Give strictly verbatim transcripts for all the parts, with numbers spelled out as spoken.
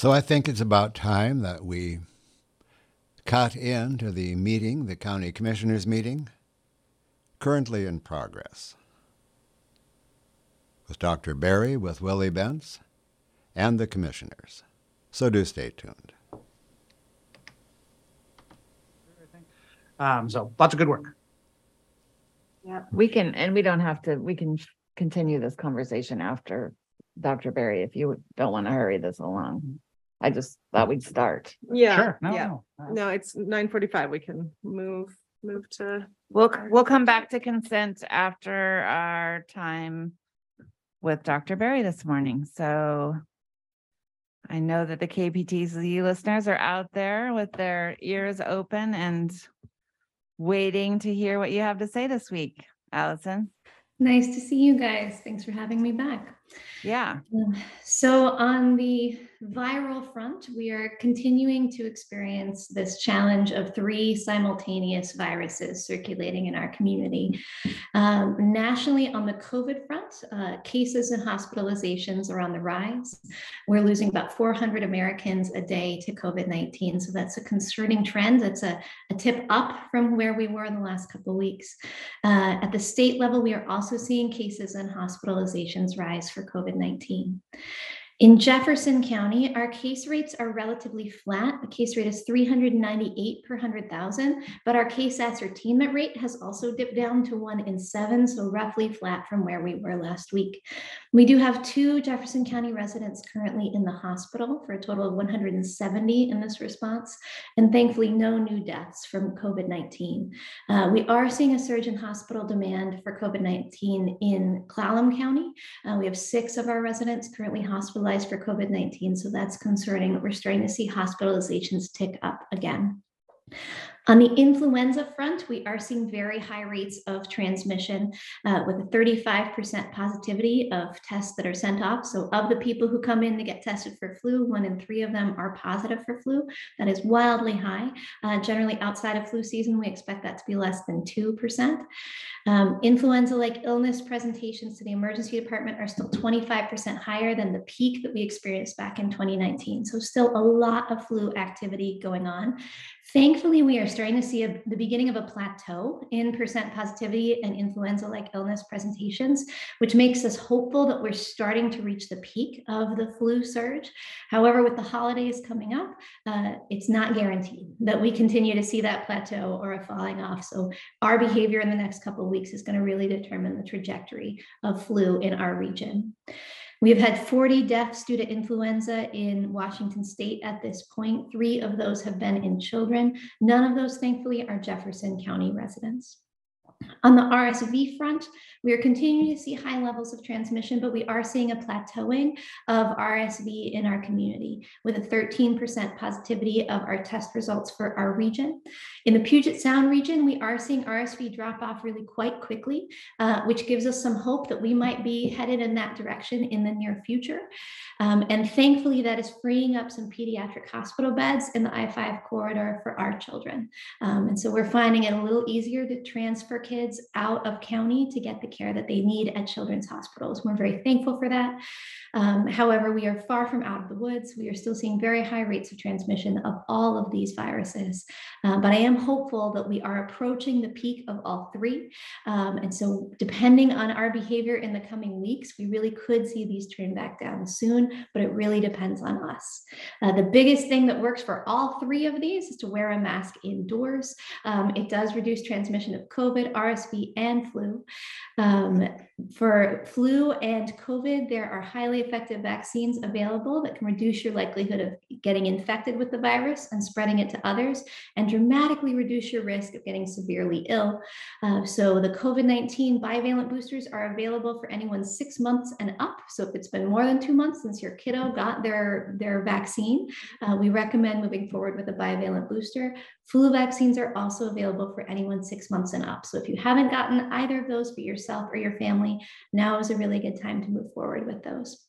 So I think it's about time that we cut into the meeting, the county commissioners meeting, currently in progress, with Doctor Berry, with Willie Bentz, and the commissioners. So do stay tuned. Um, so lots of good work. Yeah, we can, and we don't have to, we can continue this conversation after Doctor Berry if you don't want to hurry this along. I just thought we'd start. Yeah, Sure. No, yeah. no, no. No, it's nine forty-five. We can move, move to. We'll, we'll come back to consent after our time with Doctor Berry this morning. So I know that the K P T Z listeners are out there with their ears open and waiting to hear what you have to say this week. Allison. Nice to see you guys. Thanks for having me back. Yeah. Um, So on the viral front, we are continuing to experience this challenge of three simultaneous viruses circulating in our community. Um, nationally, on the COVID front, uh, cases and hospitalizations are on the rise. We're losing about four hundred Americans a day to COVID nineteen. So that's a concerning trend. That's a, a tip up from where we were in the last couple of weeks. Uh, at the state level, we are also seeing cases and hospitalizations rise for COVID nineteen. In Jefferson County, our case rates are relatively flat. The case rate is three hundred ninety-eight per one hundred thousand, but our case ascertainment rate has also dipped down to one in seven, so roughly flat from where we were last week. We do have two Jefferson County residents currently in the hospital for a total of one hundred seventy in this response, and thankfully no new deaths from COVID nineteen. Uh, we are seeing a surge in hospital demand for COVID nineteen in Clallam County. Uh, we have six of our residents currently hospitalized for COVID nineteen, so that's concerning. We're starting to see hospitalizations tick up again. On the influenza front, we are seeing very high rates of transmission uh, with a thirty-five percent positivity of tests that are sent off. So of the people who come in to get tested for flu, one in three of them are positive for flu. That is wildly high. Uh, generally outside of flu season, we expect that to be less than two percent. Um, influenza-like illness presentations to the emergency department are still twenty-five percent higher than the peak that we experienced back in twenty nineteen. So still a lot of flu activity going on. Thankfully, we are starting to see a, the beginning of a plateau in percent positivity and influenza-like illness presentations, which makes us hopeful that we're starting to reach the peak of the flu surge. However, with the holidays coming up, uh, it's not guaranteed that we continue to see that plateau or a falling off. So our behavior in the next couple of weeks is going to really determine the trajectory of flu in our region. We've had forty deaths due to influenza in Washington state at this point. Three of those have been in children. None of those, thankfully, are Jefferson County residents. On the R S V front, we are continuing to see high levels of transmission, but we are seeing a plateauing of R S V in our community with a thirteen percent positivity of our test results for our region. In the Puget Sound region, we are seeing R S V drop off really quite quickly, uh, which gives us some hope that we might be headed in that direction in the near future. Um, and thankfully, that is freeing up some pediatric hospital beds in the I five corridor for our children. Um, and so we're finding it a little easier to transfer kids out of county to get the care that they need at children's hospitals. We're very thankful for that. Um, however, we are far from out of the woods. We are still seeing very high rates of transmission of all of these viruses. Uh, but I am hopeful that we are approaching the peak of all three. Um, and so depending on our behavior in the coming weeks, we really could see these turn back down soon, but it really depends on us. Uh, the biggest thing that works for all three of these is to wear a mask indoors. Um, it does reduce transmission of COVID, R S V, and flu. Um, for flu and COVID, there are highly effective vaccines available that can reduce your likelihood of getting infected with the virus and spreading it to others, and dramatically reduce your risk of getting severely ill. Uh, so the COVID nineteen bivalent boosters are available for anyone six months and up. So if it's been more than two months since your kiddo got their, their vaccine, uh, we recommend moving forward with a bivalent booster. Flu vaccines are also available for anyone six months and up. So if you haven't gotten either of those for yourself or your family, now is a really good time to move forward with those.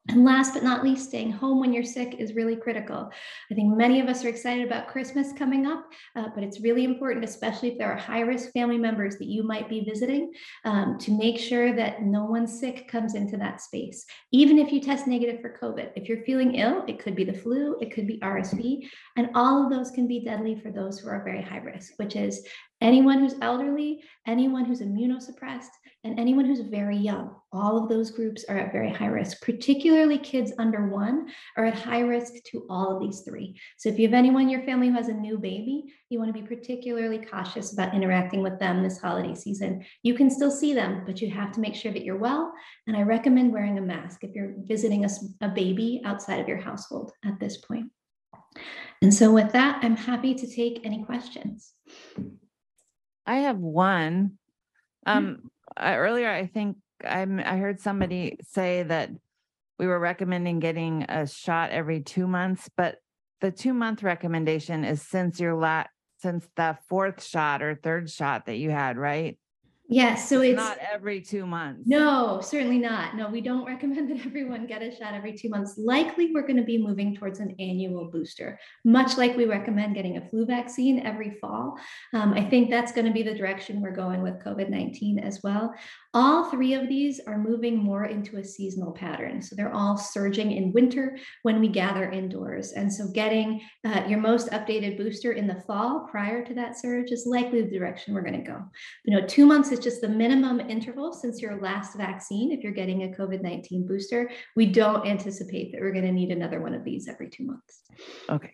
And last but not least, staying home when you're sick is really critical. I think many of us are excited about Christmas coming up, uh, but it's really important, especially if there are high-risk family members that you might be visiting, um, to make sure that no one sick comes into that space. Even if you test negative for COVID, if you're feeling ill, it could be the flu, it could be R S V, and all of those can be deadly for those who are very high risk, which is anyone who's elderly, anyone who's immunosuppressed, and anyone who's very young. All of those groups are at very high risk, particularly kids under one are at high risk to all of these three. So if you have anyone in your family who has a new baby, you want to be particularly cautious about interacting with them this holiday season. You can still see them, but you have to make sure that you're well. And I recommend wearing a mask if you're visiting a, a baby outside of your household at this point. And so with that, I'm happy to take any questions. I have one. Um, I, earlier, I think I'm, I heard somebody say that we were recommending getting a shot every two months, but the two month recommendation is since your la since the fourth shot or third shot that you had, right? Yes, so it's, it's not every two months. No, certainly not. No, we don't recommend that everyone get a shot every two months. Likely, we're going to be moving towards an annual booster, much like we recommend getting a flu vaccine every fall. Um, I think that's going to be the direction we're going with COVID nineteen as well. All three of these are moving more into a seasonal pattern. So they're all surging in winter when we gather indoors. And so getting uh, your most updated booster in the fall prior to that surge is likely the direction we're going to go. You know, two months is just the minimum interval since your last vaccine. If you're getting a COVID nineteen booster, we don't anticipate that we're going to need another one of these every two months. Okay.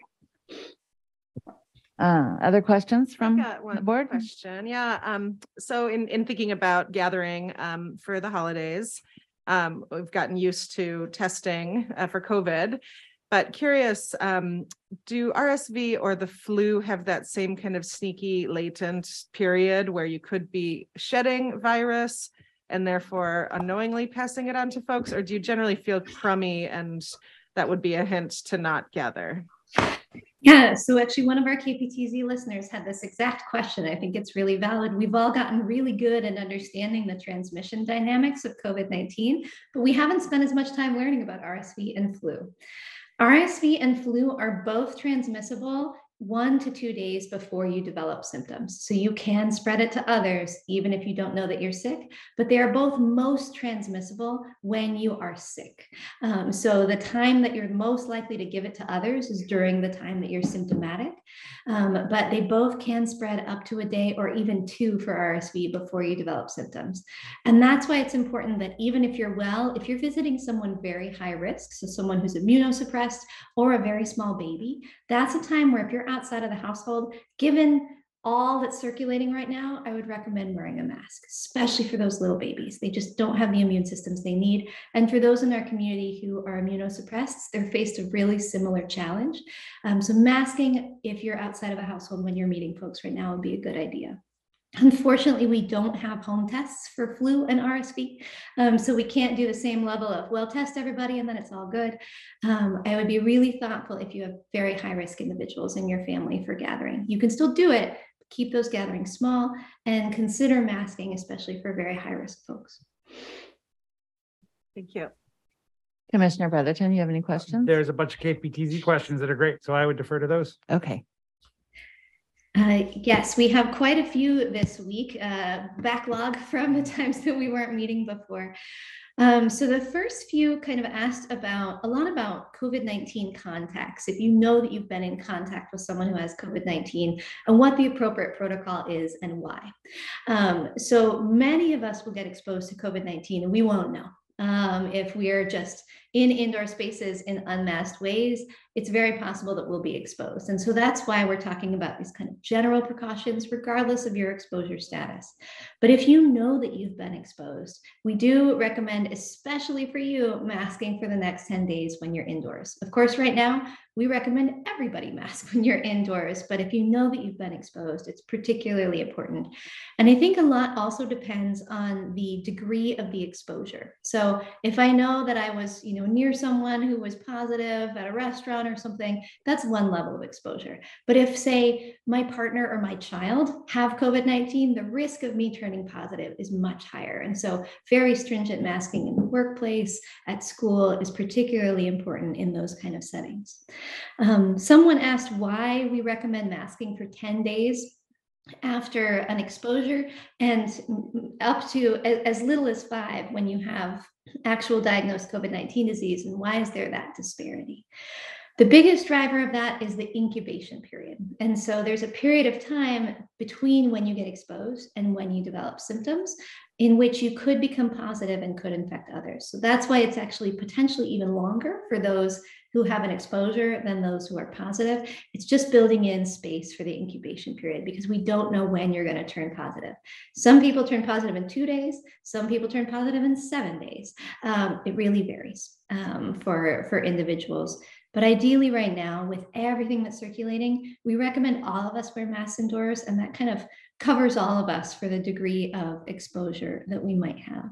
Uh, other questions from I got one the board? question. Yeah. Um, so in, in thinking about gathering um, for the holidays, um, we've gotten used to testing uh, for COVID, but curious, um, do R S V or the flu have that same kind of sneaky latent period where you could be shedding virus and therefore unknowingly passing it on to folks? Or do you generally feel crummy and that would be a hint to not gather? Yeah, so actually one of our K P T Z listeners had this exact question. I think it's really valid. We've all gotten really good at understanding the transmission dynamics of COVID nineteen, but we haven't spent as much time learning about R S V and flu. R S V and flu are both transmissible one to two days before you develop symptoms. So you can spread it to others, even if you don't know that you're sick, but they are both most transmissible when you are sick. Um, so the time that you're most likely to give it to others is during the time that you're symptomatic, um, but they both can spread up to a day or even two for R S V before you develop symptoms. And that's why it's important that even if you're well, if you're visiting someone very high risk, so someone who's immunosuppressed or a very small baby, that's a time where if you're outside of the household, given all that's circulating right now, I would recommend wearing a mask, especially for those little babies. They just don't have the immune systems they need. And for those in our community who are immunosuppressed, they're faced a really similar challenge. Um, so masking, if you're outside of a household when you're meeting folks right now, would be a good idea. Unfortunately, we don't have home tests for flu and R S V, um, so we can't do the same level of, well, test everybody and then it's all good. Um, I would be really thoughtful if you have very high-risk individuals in your family for gathering. You can still do it, but keep those gatherings small and consider masking, especially for very high-risk folks. Thank you. Commissioner Brotherton, you have any questions? There's a bunch of K P T Z questions that are great, so I would defer to those. Okay. Uh, yes, we have quite a few this week, uh, backlog from the times that we weren't meeting before. Um, so the first few kind of asked about a lot about COVID nineteen contacts. If you know that you've been in contact with someone who has COVID nineteen and what the appropriate protocol is and why. Um, so many of us will get exposed to COVID nineteen and we won't know. Um, if we are just in indoor spaces in unmasked ways, it's very possible that we'll be exposed. And so that's why we're talking about these kind of general precautions, regardless of your exposure status. But if you know that you've been exposed, we do recommend, especially for you, masking for the next ten days when you're indoors. Of course, right now, we recommend everybody mask when you're indoors, but if you know that you've been exposed, it's particularly important. And I think a lot also depends on the degree of the exposure. So if I know that I was, you know, near someone who was positive at a restaurant run or something, that's one level of exposure. But if, say, my partner or my child have COVID nineteen, the risk of me turning positive is much higher. And so very stringent masking in the workplace, at school, is particularly important in those kind of settings. Um, someone asked why we recommend masking for ten days after an exposure, and up to as little as five when you have actual diagnosed COVID nineteen disease. And why is there that disparity? The biggest driver of that is the incubation period. And so there's a period of time between when you get exposed and when you develop symptoms in which you could become positive and could infect others. So that's why it's actually potentially even longer for those who have an exposure than those who are positive. It's just building in space for the incubation period, because we don't know when you're going to turn positive. Some people turn positive in two days. Some people turn positive in seven days. Um, it really varies um, for, for individuals. But ideally right now, with everything that's circulating, we recommend all of us wear masks indoors, and that kind of covers all of us for the degree of exposure that we might have.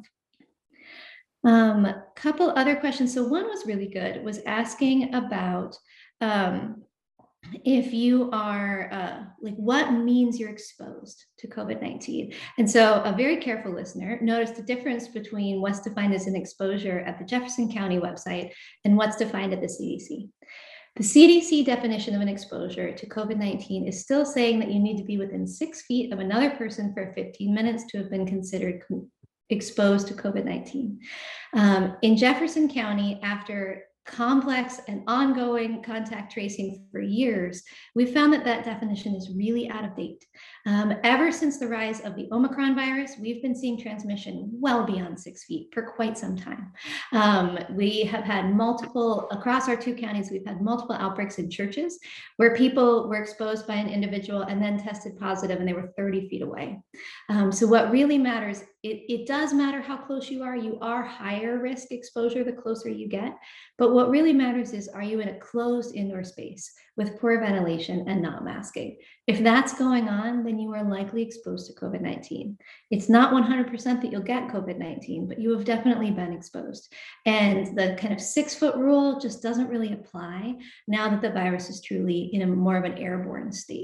Um, a couple other questions. So one was really good, was asking about um, if you are, uh, like, what means you're exposed to COVID nineteen. And so a very careful listener noticed the difference between what's defined as an exposure at the Jefferson County website and what's defined at the C D C. The C D C definition of an exposure to COVID nineteen is still saying that you need to be within six feet of another person for fifteen minutes to have been considered exposed to COVID nineteen. Um, in Jefferson County, after complex and ongoing contact tracing for years, we found that that definition is really out of date. Um, ever since the rise of the Omicron virus, we've been seeing transmission well beyond six feet for quite some time. Um, we have had multiple, across our two counties, we've had multiple outbreaks in churches where people were exposed by an individual and then tested positive and they were thirty feet away. Um, so what really matters, it, it does matter how close you are. You are higher risk exposure the closer you get. But what really matters is, are you in a closed indoor space with poor ventilation and not masking? If that's going on, then you are likely exposed to COVID nineteen. It's not one hundred percent that you'll get COVID nineteen, but you have definitely been exposed. And the kind of six foot rule just doesn't really apply now that the virus is truly in a more of an airborne state.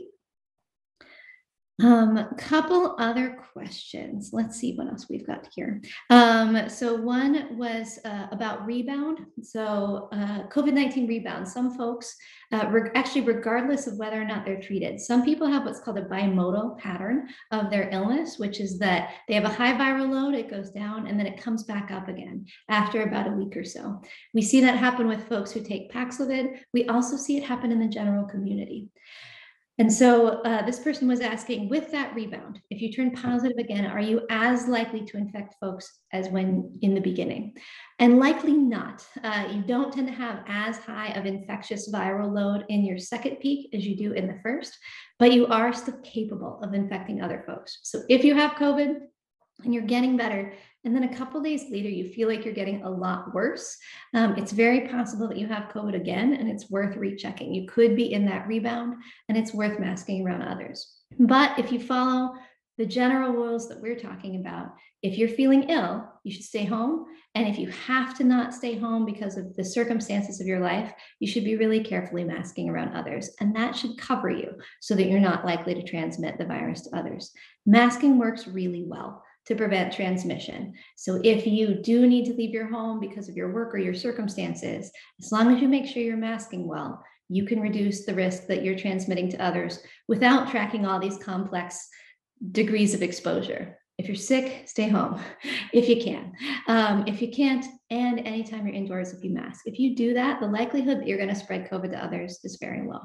Um, a couple other questions. Let's see what else we've got here. Um, so one was uh, about rebound. So uh, COVID nineteen rebound. Some folks, uh, re actually, regardless of whether or not they're treated, some people have what's called a bimodal pattern of their illness, which is that they have a high viral load, it goes down, and then it comes back up again after about a week or so. We see that happen with folks who take Paxlovid. We also see it happen in the general community. And so uh, this person was asking, with that rebound, if you turn positive again, are you as likely to infect folks as when in the beginning? And likely not. Uh, you don't tend to have as high of infectious viral load in your second peak as you do in the first, but you are still capable of infecting other folks. So if you have COVID and you're getting better, and then a couple days later, you feel like you're getting a lot worse, Um, it's very possible that you have COVID again, and it's worth rechecking. You could be in that rebound, and it's worth masking around others. But if you follow the general rules that we're talking about, if you're feeling ill, you should stay home. And if you have to not stay home because of the circumstances of your life, you should be really carefully masking around others. And that should cover you so that you're not likely to transmit the virus to others. Masking works really well to prevent transmission. So if you do need to leave your home because of your work or your circumstances, as long as you make sure you're masking well, you can reduce the risk that you're transmitting to others without tracking all these complex degrees of exposure. If you're sick, stay home if you can. Um, if you can't, and anytime you're indoors, if you mask. If you do that, the likelihood that you're going to spread COVID to others is very low.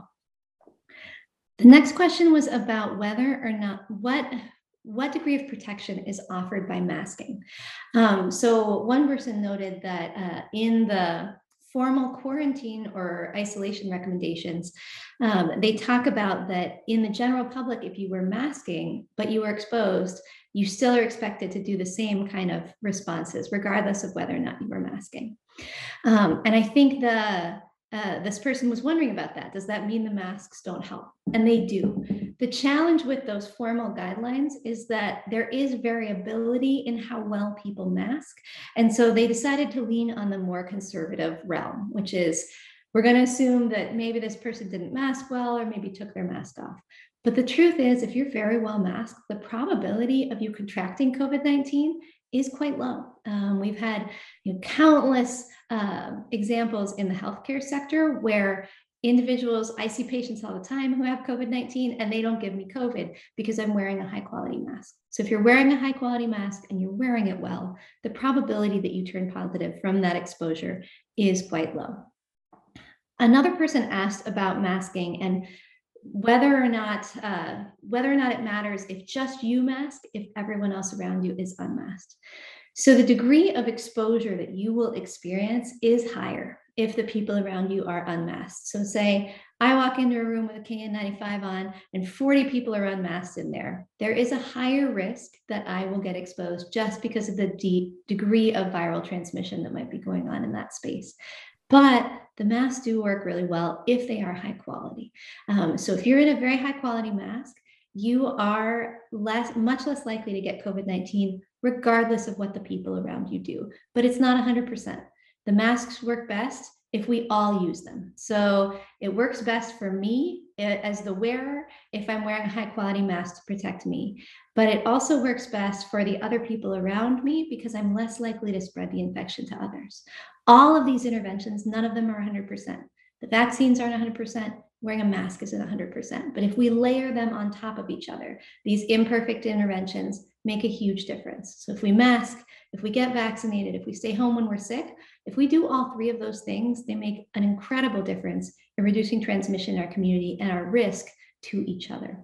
The next question was about whether or not, what what degree of protection is offered by masking. Um, so one person noted that uh, in the formal quarantine or isolation recommendations, um, they talk about that in the general public, if you were masking, but you were exposed, you still are expected to do the same kind of responses, regardless of whether or not you were masking. Um, and I think the Uh, this person was wondering about that. Does that mean the masks don't help? And they do. The challenge with those formal guidelines is that there is variability in how well people mask. And so they decided to lean on the more conservative realm, which is We're going to assume that maybe this person didn't mask well or maybe took their mask off. But the truth is, if you're very well masked, the probability of you contracting COVID nineteen is quite low. Um, we've had you know, countless uh, examples in the healthcare sector where individuals, I see patients all the time who have COVID nineteen and they don't give me COVID because I'm wearing a high quality mask. So if you're wearing a high quality mask and you're wearing it well, the probability that you turn positive from that exposure is quite low. Another person asked about masking and whether or not uh, whether or not it matters if just you mask, if everyone else around you is unmasked. So the degree of exposure that you will experience is higher if the people around you are unmasked. So say I walk into a room with a K N ninety-five on and forty people are unmasked in there. There is a higher risk that I will get exposed just because of the de- degree of viral transmission that might be going on in that space. But the masks do work really well if they are high quality. Um, so if you're in a very high quality mask, you are less, much less likely to get COVID nineteen, regardless of what the people around you do. But it's not one hundred percent. The masks work best if we all use them. So it works best for me as the wearer if I'm wearing a high quality mask to protect me. But it also works best for the other people around me because I'm less likely to spread the infection to others. All of these interventions, none of them are one hundred percent. The vaccines aren't one hundred percent. Wearing a mask isn't one hundred percent. But if we layer them on top of each other, these imperfect interventions make a huge difference. So if we mask, if we get vaccinated, if we stay home when we're sick, if we do all three of those things, they make an incredible difference in reducing transmission in our community and our risk to each other.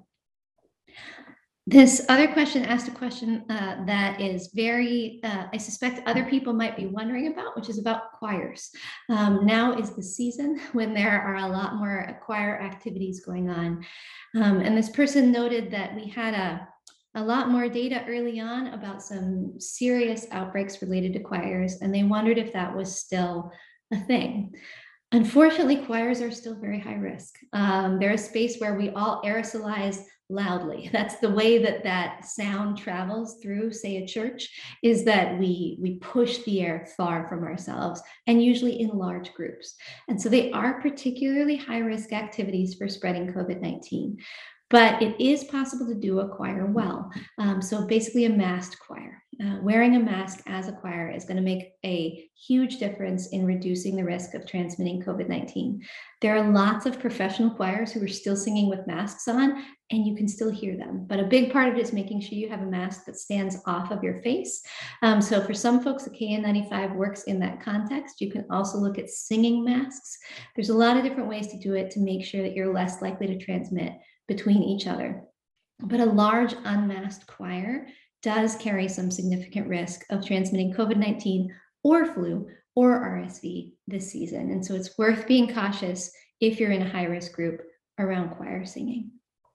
This other question asked a question uh, that is very, uh, I suspect other people might be wondering about, which is about choirs. Um, now is the season when there are a lot more choir activities going on. Um, and this person noted that we had a, a lot more data early on about some serious outbreaks related to choirs, and they wondered if that was still a thing. Unfortunately, choirs are still very high risk. Um, they're a space where we all aerosolize loudly. That's the way that that sound travels through, say, a church, is that we, we push the air far from ourselves and usually in large groups. And so they are particularly high risk activities for spreading COVID nineteen. But it is possible to do a choir well. Um, so basically a masked choir. Uh, wearing a mask as a choir is going to make a huge difference in reducing the risk of transmitting COVID nineteen. There are lots of professional choirs who are still singing with masks on, and you can still hear them. But a big part of it is making sure you have a mask that stands off of your face. Um, so for some folks, the K N ninety-five works in that context. You can also look at singing masks. There's a lot of different ways to do it to make sure that you're less likely to transmit between each other. But a large unmasked choir does carry some significant risk of transmitting COVID nineteen or flu or R S V this season. And so it's worth being cautious if you're in a high risk group around choir singing.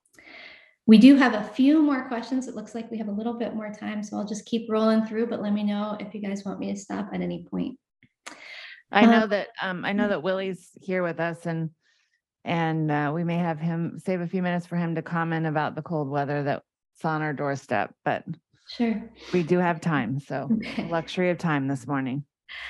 We do have a few more questions. It looks like we have a little bit more time, so I'll just keep rolling through, but let me know if you guys want me to stop at any point. I know Um, that, um, I know that Willie's here with us, and And uh, we may have him save a few minutes for him to comment about the cold weather that's on our doorstep, but Sure. we do have time. So Okay. luxury of time this morning.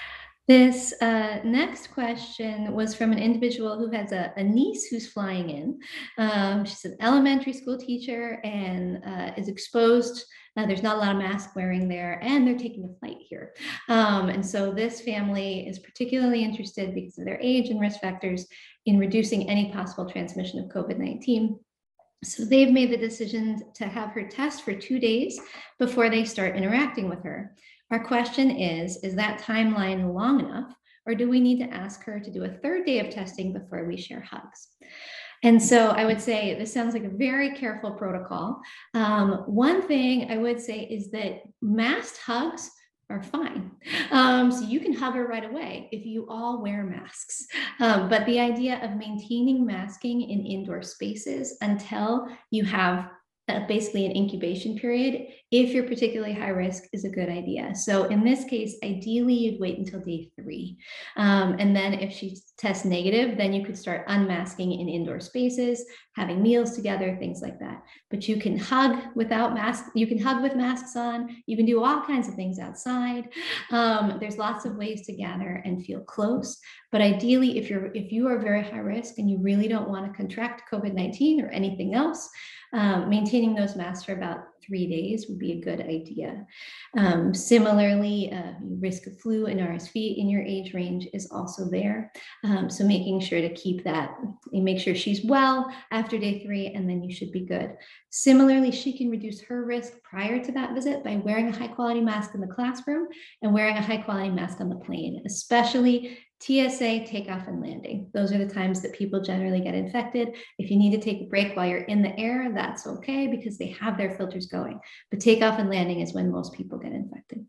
This uh, next question was from an individual who has a, a niece who's flying in. Um, she's an elementary school teacher and uh, is exposed. Uh, there's not a lot of mask wearing there, and they're taking a flight here. Um, and so this family is particularly interested because of their age and risk factors in reducing any possible transmission of COVID nineteen. So they've made the decision to have her test for two days before they start interacting with her. Our question is, is that timeline long enough, or do we need to ask her to do a third day of testing before we share hugs? And so I would say this sounds like a very careful protocol. Um, one thing I would say is that masked hugs are fine. Um, so you can hug her right away if you all wear masks. Um, but the idea of maintaining masking in indoor spaces until you have uh, basically an incubation period. If you're particularly high risk, is a good idea. So in this case, ideally you'd wait until day three. Um, and then if she tests negative, then you could start unmasking in indoor spaces, having meals together, things like that. But you can hug without masks. You can hug with masks on. You can do all kinds of things outside. Um, there's lots of ways to gather and feel close. But ideally, if you're if you are very high risk and you really don't want to contract COVID nineteen or anything else, um, maintaining those masks for about three days would be a good idea. Um, similarly, uh, risk of flu and R S V in your age range is also there. Um, so making sure to keep that, and make sure she's well after day three, and then you should be good. Similarly, she can reduce her risk prior to that visit by wearing a high quality mask in the classroom and wearing a high quality mask on the plane, especially T S A, takeoff and landing. Those are the times that people generally get infected. If you need to take a break while you're in the air, that's okay because they have their filters going. But takeoff and landing is when most people get infected.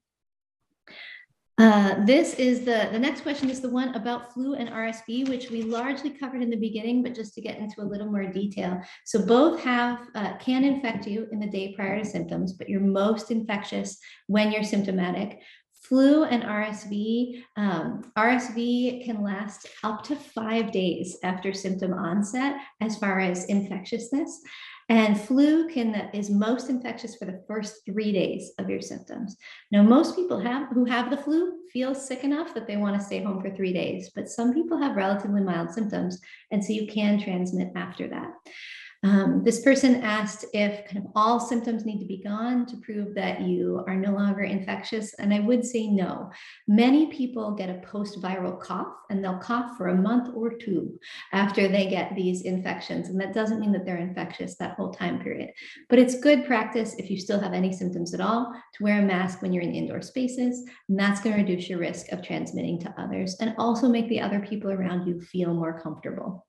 Uh, this is the, the next question is the one about flu and R S V, which we largely covered in the beginning, but just to get into a little more detail. So both have, uh, can infect you in the day prior to symptoms, but you're most infectious when you're symptomatic. Flu and R S V, um, R S V can last up to five days after symptom onset as far as infectiousness. And flu can is most infectious for the first three days of your symptoms. Now, most people have who have the flu feel sick enough that they want to stay home for three days, but some people have relatively mild symptoms, and so you can transmit after that. Um, this person asked if kind of all symptoms need to be gone to prove that you are no longer infectious, and I would say no. Many people get a post-viral cough, and they'll cough for a month or two after they get these infections, and that doesn't mean that they're infectious that whole time period. But it's good practice if you still have any symptoms at all to wear a mask when you're in indoor spaces, and that's going to reduce your risk of transmitting to others and also make the other people around you feel more comfortable.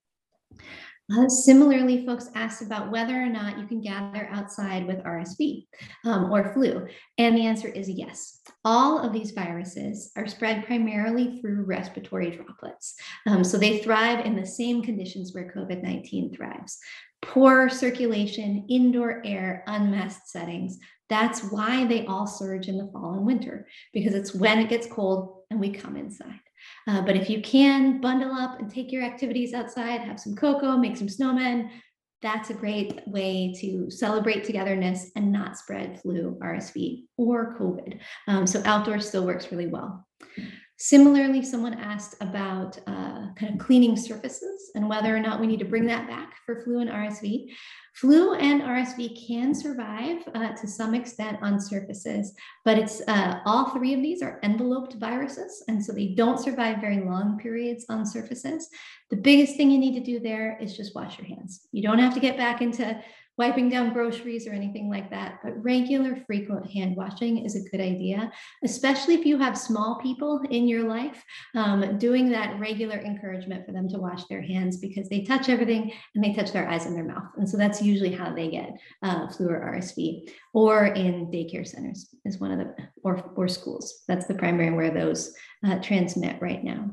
Uh, similarly, folks asked about whether or not you can gather outside with R S V um, or flu, and the answer is yes. All of these viruses are spread primarily through respiratory droplets, um, so they thrive in the same conditions where COVID nineteen thrives. Poor circulation, indoor air, unmasked settings. That's why they all surge in the fall and winter, because it's when it gets cold and we come inside. Uh, but if you can bundle up and take your activities outside, have some cocoa, make some snowmen, that's a great way to celebrate togetherness and not spread flu, R S V, or COVID. Um, so outdoors still works really well. Similarly, someone asked about uh, kind of cleaning surfaces and whether or not we need to bring that back for flu and R S V. Flu and R S V can survive uh, to some extent on surfaces, but it's uh, all three of these are enveloped viruses, and so they don't survive very long periods on surfaces. The biggest thing you need to do there is just wash your hands. You don't have to get back into wiping down groceries or anything like that, but regular frequent hand washing is a good idea, especially if you have small people in your life, um, doing that regular encouragement for them to wash their hands because they touch everything and they touch their eyes and their mouth. And so that's usually how they get uh, flu or R S V, or in daycare centers is one of the, or, or schools. That's the primary where those uh, transmit right now.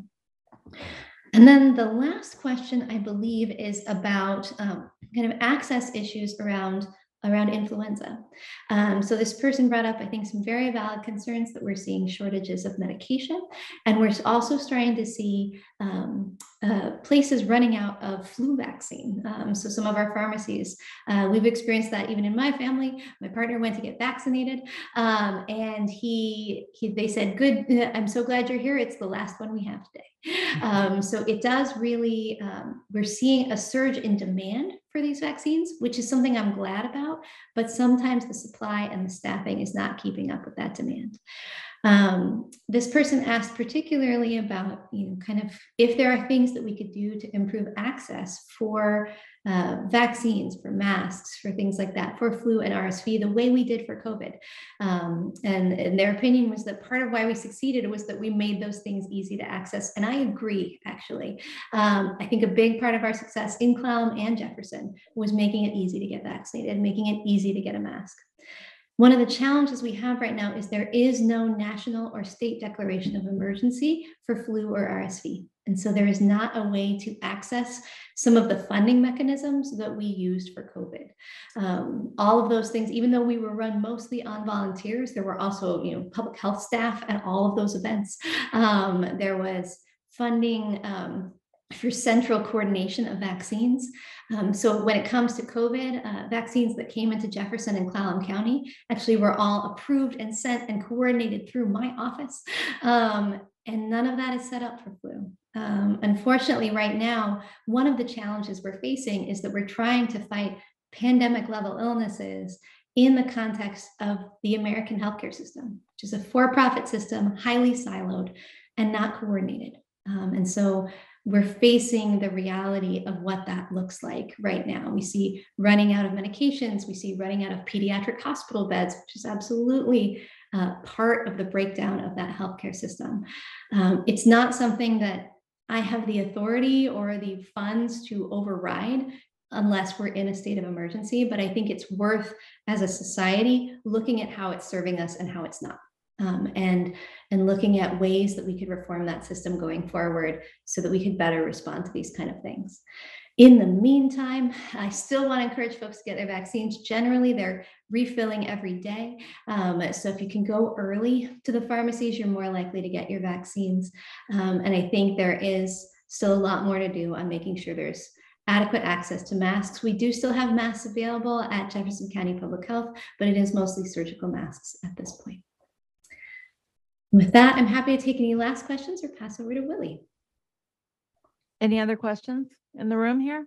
And then the last question, I believe, is about um, kind of access issues around, around influenza. Um, so this person brought up, I think, some very valid concerns that we're seeing shortages of medication. And we're also starting to see um, uh, places running out of flu vaccine. Um, so some of our pharmacies, uh, we've experienced that even in my family. My partner went to get vaccinated um, and he, he, they said, good, I'm so glad you're here. It's the last one we have today. Um, so it does really, um, we're seeing a surge in demand for these vaccines, which is something I'm glad about, but sometimes the supply and the staffing is not keeping up with that demand. Um, this person asked particularly about, you know, kind of if there are things that we could do to improve access for uh, vaccines, for masks, for things like that, for flu and R S V, the way we did for COVID. Um, and, and their opinion was that part of why we succeeded was that we made those things easy to access. And I agree, actually. Um, I think a big part of our success in Clallam and Jefferson was making it easy to get vaccinated, making it easy to get a mask. One of the challenges we have right now is there is no national or state declaration of emergency for flu or R S V. And so there is not a way to access some of the funding mechanisms that we used for COVID. Um, all of those things, even though we were run mostly on volunteers, there were also, you know, public health staff at all of those events. Um, there was funding um, for central coordination of vaccines. Um, so when it comes to COVID, uh, vaccines that came into Jefferson and Clallam County actually were all approved and sent and coordinated through my office. Um, and none of that is set up for flu. Um, unfortunately, right now, one of the challenges we're facing is that we're trying to fight pandemic level illnesses in the context of the American healthcare system, which is a for-profit system, highly siloed and not coordinated. Um, and so we're facing the reality of what that looks like right now. We see running out of medications, we see running out of pediatric hospital beds, which is absolutely uh, part of the breakdown of that healthcare system. Um, it's not something that I have the authority or the funds to override unless we're in a state of emergency, but I think it's worth, as a society, looking at how it's serving us and how it's not. Um, and, and looking at ways that we could reform that system going forward so that we could better respond to these kind of things. In the meantime, I still want to encourage folks to get their vaccines. Generally, they're refilling every day. Um, so if you can go early to the pharmacies, you're more likely to get your vaccines. Um, and I think there is still a lot more to do on making sure there's adequate access to masks. We do still have masks available at Jefferson County Public Health, but it is mostly surgical masks at this point. With that, I'm happy to take any last questions or pass over to Willie. Any other questions in the room here?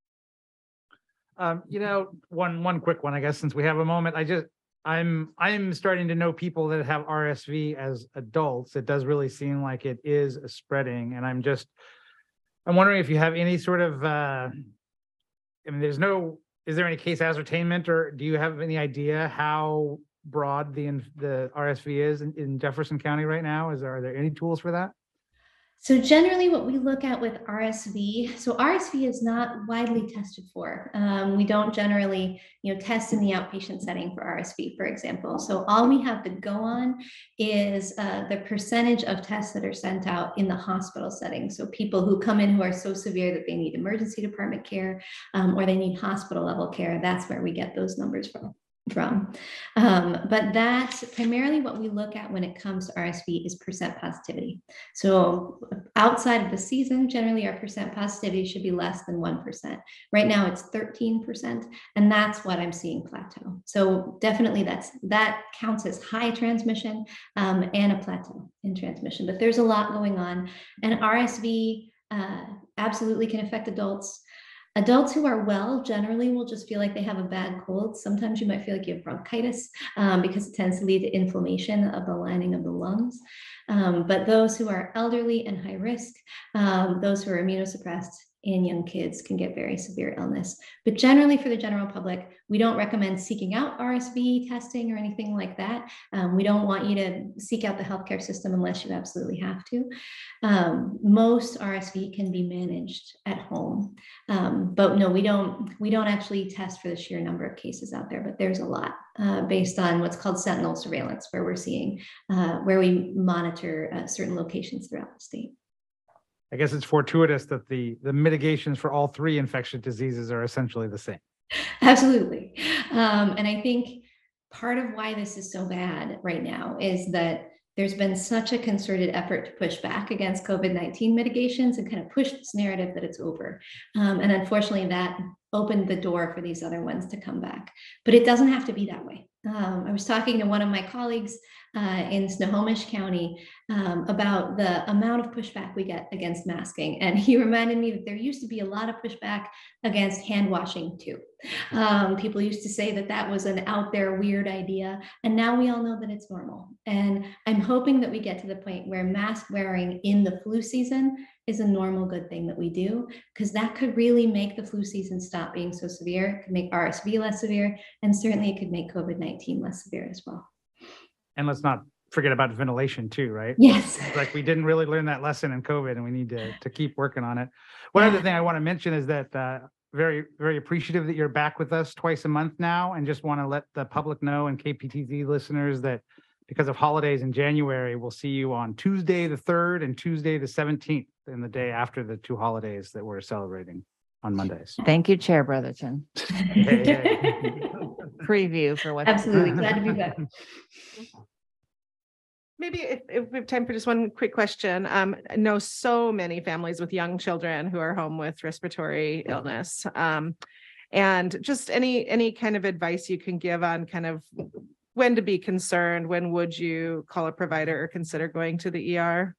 Um, you know, one, one quick one, I guess, since we have a moment, I just, I'm, I'm starting to know people that have R S V as adults. It does really seem like it is spreading, and I'm just, I'm wondering if you have any sort of, uh, I mean, there's no, is there any case ascertainment, or do you have any idea how broad the the R S V is in, in Jefferson County right now? Is there, are there any tools for that? So generally what we look at with R S V, so R S V is not widely tested for. Um, we don't generally, you know, test in the outpatient setting for R S V, for example. So all we have to go on is uh, the percentage of tests that are sent out in the hospital setting. So people who come in who are so severe that they need emergency department care um, or they need hospital level care, that's where we get those numbers from. from. Um, but that's primarily what we look at when it comes to R S V is percent positivity. So outside of the season, generally our percent positivity should be less than one percent. Right now it's thirteen percent, and that's what I'm seeing plateau. So definitely that's, that counts as high transmission um, and a plateau in transmission, but there's a lot going on, and R S V uh, absolutely can affect adults. Adults who are well generally will just feel like they have a bad cold. Sometimes you might feel like you have bronchitis um, because it tends to lead to inflammation of the lining of the lungs. Um, but those who are elderly and high risk, um, those who are immunosuppressed and young kids can get very severe illness. But generally for the general public, we don't recommend seeking out R S V testing or anything like that. Um, we don't want you to seek out the healthcare system unless you absolutely have to. Um, most R S V can be managed at home. Um, but no, we don't, we don't actually test for the sheer number of cases out there, but there's a lot uh, based on what's called sentinel surveillance, where we're seeing, uh, where we monitor uh, certain locations throughout the state. I guess it's fortuitous that the, the mitigations for all three infectious diseases are essentially the same. Absolutely. Um, and I think part of why this is so bad right now is that there's been such a concerted effort to push back against COVID nineteen mitigations and kind of push this narrative that it's over. Um, and unfortunately, that opened the door for these other ones to come back. But it doesn't have to be that way. Um, I was talking to one of my colleagues uh, in Snohomish County um, about the amount of pushback we get against masking. And he reminded me that there used to be a lot of pushback against hand washing too. Um, people used to say that that was an out there weird idea. And now we all know that it's normal. And I'm hoping that we get to the point where mask wearing in the flu season is a normal good thing that we do, because that could really make the flu season stop being so severe. It could make R S V less severe, and certainly it could make COVID nineteen less severe as well. And let's not forget about ventilation too, right? Yes. It's like we didn't really learn that lesson in COVID, and we need to, to keep working on it. One Yeah. other thing I want to mention is that uh, very, very appreciative that you're back with us twice a month now, and just want to let the public know and K P T Z listeners that because of holidays in January, we'll see you on Tuesday, the third and Tuesday, the seventeenth, and the day after the two holidays that we're celebrating on Mondays. Thank you, Chair Brotherton. Hey, hey. Preview for what's. Absolutely. Glad to be back. Maybe if, if we have time for just one quick question. Um, I know so many families with young children who are home with respiratory illness. Um, and just any, any kind of advice you can give on kind of when to be concerned, when would you call a provider or consider going to the E R?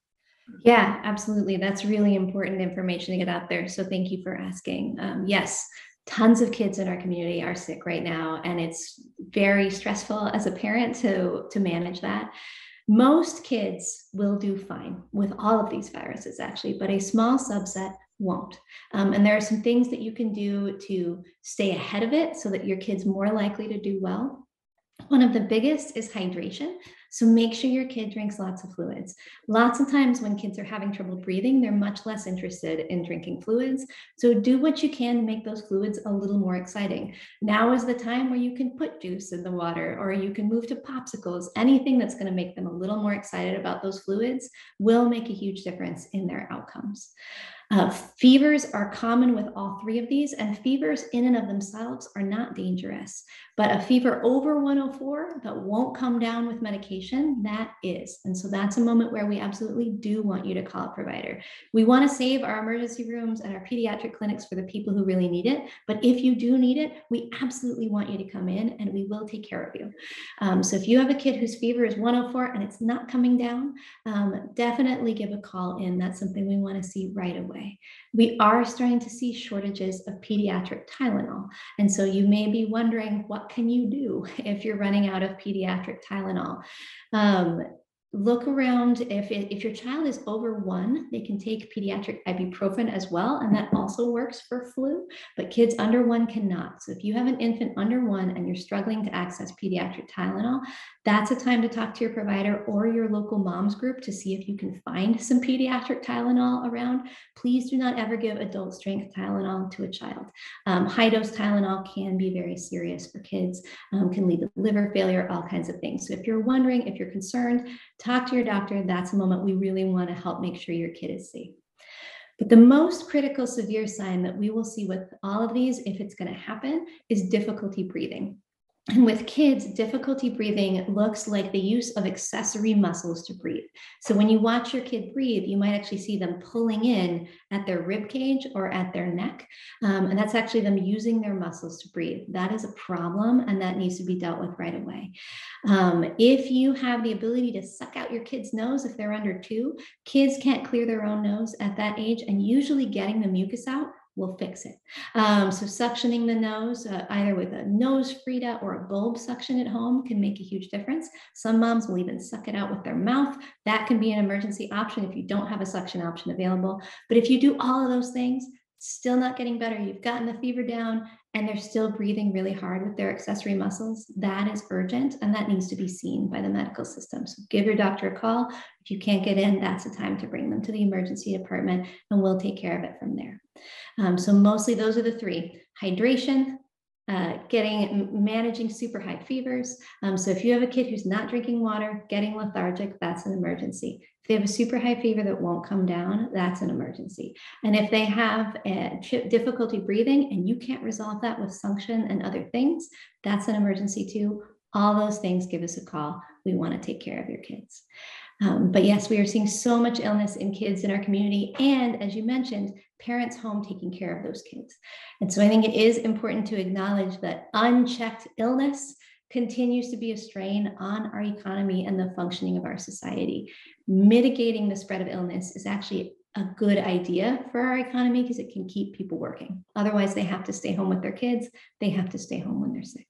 Yeah, absolutely. That's really important information to get out there. So thank you for asking. Um, yes, tons of kids in our community are sick right now, and it's very stressful as a parent to, to manage that. Most kids will do fine with all of these viruses, actually, but a small subset won't. Um, and there are some things that you can do to stay ahead of it so that your kid's more likely to do well. One of the biggest is hydration. So make sure your kid drinks lots of fluids. Lots of times when kids are having trouble breathing, they're much less interested in drinking fluids. So do what you can to make those fluids a little more exciting. Now is the time where you can put juice in the water, or you can move to popsicles. Anything that's going to make them a little more excited about those fluids will make a huge difference in their outcomes. Uh, fevers are common with all three of these, and fevers in and of themselves are not dangerous. But a fever over one oh four that won't come down with medication, that is. And so that's a moment where we absolutely do want you to call a provider. We want to save our emergency rooms and our pediatric clinics for the people who really need it. But if you do need it, we absolutely want you to come in, and we will take care of you. Um, so if you have a kid whose fever is one oh four and it's not coming down, um, definitely give a call in. That's something we want to see right away. We are starting to see shortages of pediatric Tylenol. And so you may be wondering, what can you do if you're running out of pediatric Tylenol? Um, Look around. If, it, if your child is over one, they can take pediatric ibuprofen as well, and that also works for flu, but kids under one cannot. So if you have an infant under one and you're struggling to access pediatric Tylenol, that's a time to talk to your provider or your local moms group to see if you can find some pediatric Tylenol around. Please do not ever give adult strength Tylenol to a child. Um, high dose Tylenol can be very serious for kids, um, can lead to liver failure, all kinds of things. So if you're wondering, if you're concerned, talk to your doctor. That's a moment we really want to help make sure your kid is safe. But the most critical severe sign that we will see with all of these, if it's going to happen, is difficulty breathing. And with kids, difficulty breathing looks like the use of accessory muscles to breathe. So when you watch your kid breathe, you might actually see them pulling in at their rib cage or at their neck. Um, and that's actually them using their muscles to breathe. That is a problem, and that needs to be dealt with right away. Um, if you have the ability to suck out your kid's nose, if they're under two, kids can't clear their own nose at that age, and usually getting the mucus out will fix it. Um, so suctioning the nose, uh, either with a nose Frida or a bulb suction at home, can make a huge difference. Some moms will even suck it out with their mouth. That can be an emergency option if you don't have a suction option available. But if you do all of those things, still not getting better, you've gotten the fever down, and they're still breathing really hard with their accessory muscles, that is urgent, and that needs to be seen by the medical system. So give your doctor a call. If you can't get in, that's the time to bring them to the emergency department, and we'll take care of it from there. Um, so mostly those are the three: hydration, uh, getting, managing super high fevers. Um, so if you have a kid who's not drinking water, getting lethargic, that's an emergency. If they have a super high fever that won't come down, that's an emergency. And if they have a difficulty breathing and you can't resolve that with suction and other things, that's an emergency too. All those things, give us a call. We want to take care of your kids. Um, but yes, we are seeing so much illness in kids in our community. And as you mentioned, parents home taking care of those kids. And so I think it is important to acknowledge that unchecked illness continues to be a strain on our economy and the functioning of our society. Mitigating the spread of illness is actually a good idea for our economy because it can keep people working. Otherwise, they have to stay home with their kids. They have to stay home when they're sick.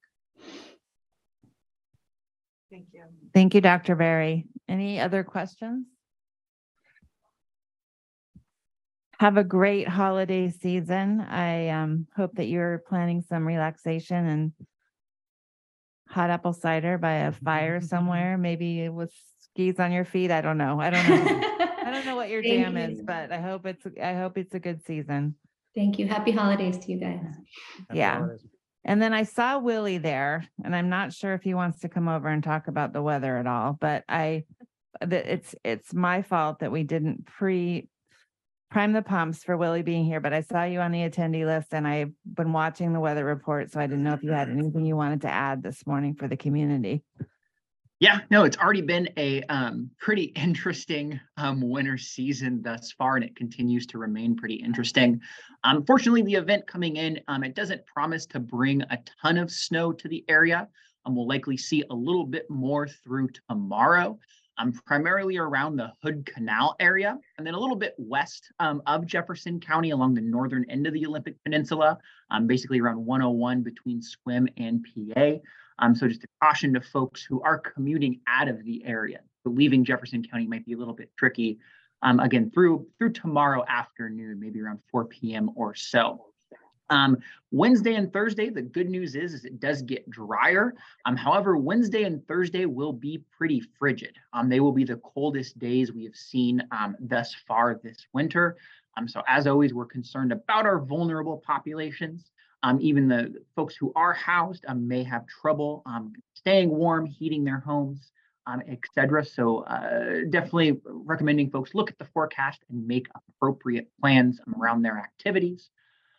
Thank you. Thank you, Doctor Berry. Any other questions? Have a great holiday season. I um, hope that you're planning some relaxation and hot apple cider by a fire somewhere, maybe with skis on your feet. I don't know. I don't know. I don't know what your Thank jam you. is, but I hope it's I hope it's a good season. Thank you. Happy holidays to you guys. Happy Yeah. holidays. And then I saw Willie there, and I'm not sure if he wants to come over and talk about the weather at all, but I, that it's, it's my fault that we didn't pre prime the pumps for Willie being here, but I saw you on the attendee list and I've been watching the weather report. So I didn't know if you had anything you wanted to add this morning for the community. Yeah, no, it's already been a um, pretty interesting um, winter season thus far, and it continues to remain pretty interesting. Unfortunately, the event coming in, um, it doesn't promise to bring a ton of snow to the area. Um, we'll likely see a little bit more through tomorrow, um, primarily around the Hood Canal area, and then a little bit west um, of Jefferson County along the northern end of the Olympic Peninsula, um, basically around one oh one between Sequim and P A. Um, so just a caution to folks who are commuting out of the area. So leaving Jefferson County might be a little bit tricky. Um, again, through through tomorrow afternoon, maybe around four p m or so. Um, Wednesday and Thursday, the good news is, is it does get drier. Um, however, Wednesday and Thursday will be pretty frigid. Um, they will be the coldest days we have seen um, thus far this winter. Um, so as always, we're concerned about our vulnerable populations. Um, even the folks who are housed um, may have trouble um, staying warm, heating their homes, um, et cetera. So uh, definitely recommending folks look at the forecast and make appropriate plans around their activities.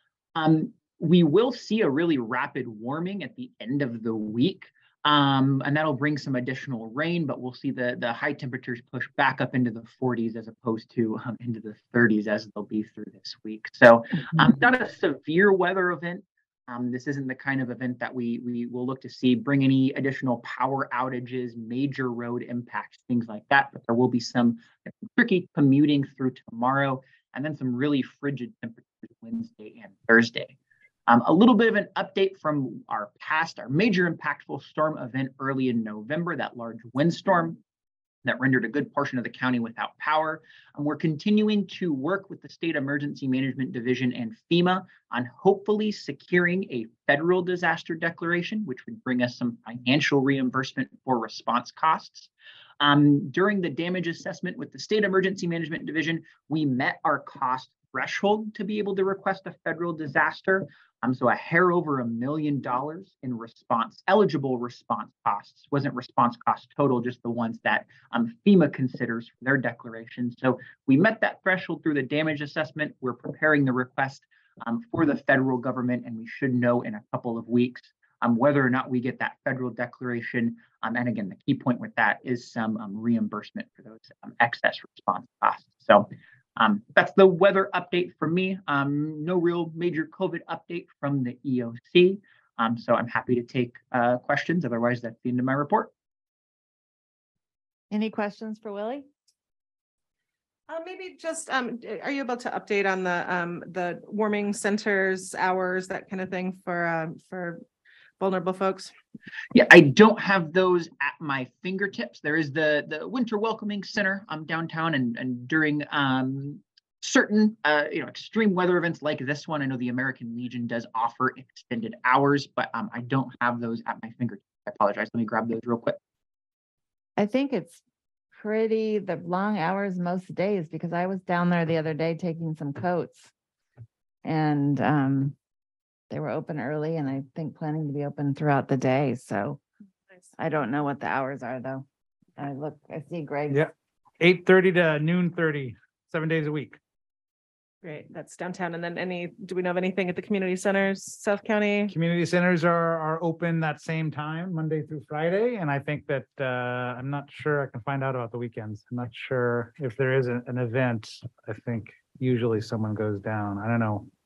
Um, we will see a really rapid warming at the end of the week, um, and that'll bring some additional rain, but we'll see the, the high temperatures push back up into the forties as opposed to um, into the thirties as they'll be through this week. So um, not a severe weather event. Um, this isn't the kind of event that we, we will look to see bring any additional power outages, major road impacts, things like that, but there will be some tricky commuting through tomorrow, and then some really frigid temperatures Wednesday and Thursday. Um, a little bit of an update from our past, our major impactful storm event early in November, that large windstorm that rendered a good portion of the county without power. And we're continuing to work with the State Emergency Management Division and FEMA on hopefully securing a federal disaster declaration, which would bring us some financial reimbursement for response costs. Um, during the damage assessment with the State Emergency Management Division, we met our cost threshold to be able to request a federal disaster. Um, so a hair over a million dollars in response, eligible response costs. Wasn't response cost total, just the ones that um, FEMA considers for their declaration. So we met that threshold through the damage assessment. We're preparing the request um, for the federal government, and we should know in a couple of weeks um, whether or not we get that federal declaration. Um, and again, the key point with that is some um, reimbursement for those um, excess response costs. So Um, that's the weather update for me. Um, no real major COVID update from the E O C. Um, so I'm happy to take uh, questions. Otherwise, that's the end of my report. Any questions for Willie? Uh, maybe just, um, are you able to update on the, um, the warming centers, hours, that kind of thing for, um, for vulnerable folks? Yeah, I don't have those at my fingertips. There is the the Winter Welcoming Center um, downtown, and and during um, certain uh, you know extreme weather events like this one, I know the American Legion does offer extended hours, but um, I don't have those at my fingertips. I apologize. Let me grab those real quick. I think it's pretty the long hours most days, because I was down there the other day taking some coats, and um, they were open early, and I think planning to be open throughout the day. So Nice. I don't know what the hours are though. I look, I see Greg. Yeah, eight thirty to noon thirty, seven days a week. Great, that's downtown. And then any, do we know of anything at the community centers, South County? Community centers are, are open that same time, Monday through Friday. And I think that, uh, I'm not sure, I can find out about the weekends. I'm not sure if there is a- an event. I think usually someone goes down. I don't know.